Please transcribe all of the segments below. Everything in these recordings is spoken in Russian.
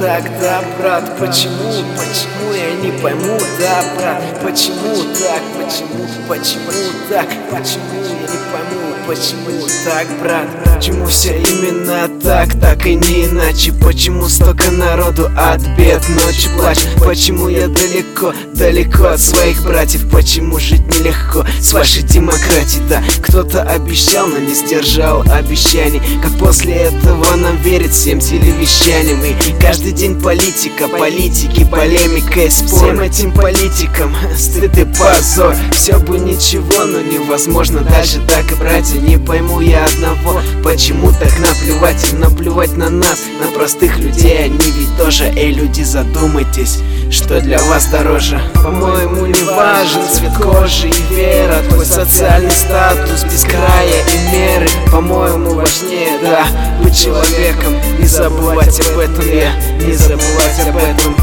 так, да, брат? Почему я не пойму, да, брат? Почему так, почему так? Почему я не пойму, почему так, брат? Почему все именно так и не иначе? Почему столько народу от бед ночи плачет? Почему я далеко от своих братьев? Почему жить нелегко с вашей демократией? Да, кто-то обещал, но не сдержал обещаний. Как после этого нам верят всем телевещанием? И каждый день политика, политики, полемика и спор. Всем этим политикам стыд и позор. Все бы ничего, но невозможно дальше так, и братья, не пойму я одного. Почему так наплевать на нас, на простых людей? Они ведь тоже, эй, люди, задумайтесь, что для вас дороже. По-моему, не важен цвет кожи и вера, твой социальный статус без края и меры. По-моему, важнее, да, быть человеком. Не забывать об этом, не забывать об этом.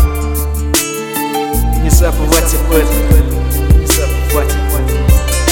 Не забывать об этом, не забывать об этом.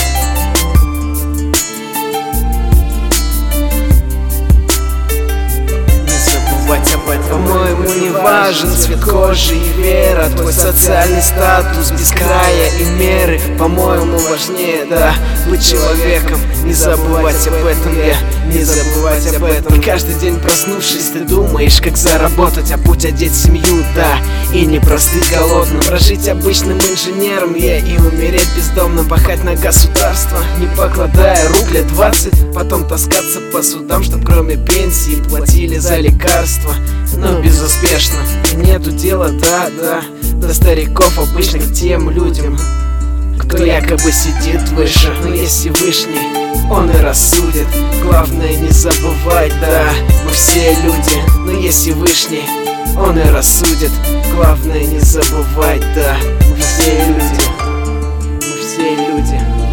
По-моему, не важен цвет кожи и вера, твой социальный статус без края и меры. По-моему, важнее, да, быть человеком. Не забывать об этом, не забывать об этом. И каждый день проснувшись, ты думаешь, как заработать, а путь одеть семью, да, и не простыть голодным. Прожить обычным инженером, и умереть бездомным. Пахать на государство, не покладая рук лет 20. Потом таскаться по судам, чтоб кроме пенсии платили за лекарства. Но безуспешно, нету дела, да, до стариков обычных, тем людям, кто якобы сидит выше. Но есть Всевышний, он и рассудит. Главное не забывать, да, мы все люди. Но есть Всевышний, он и рассудит. Главное не забывать, да, мы все люди. Мы все люди.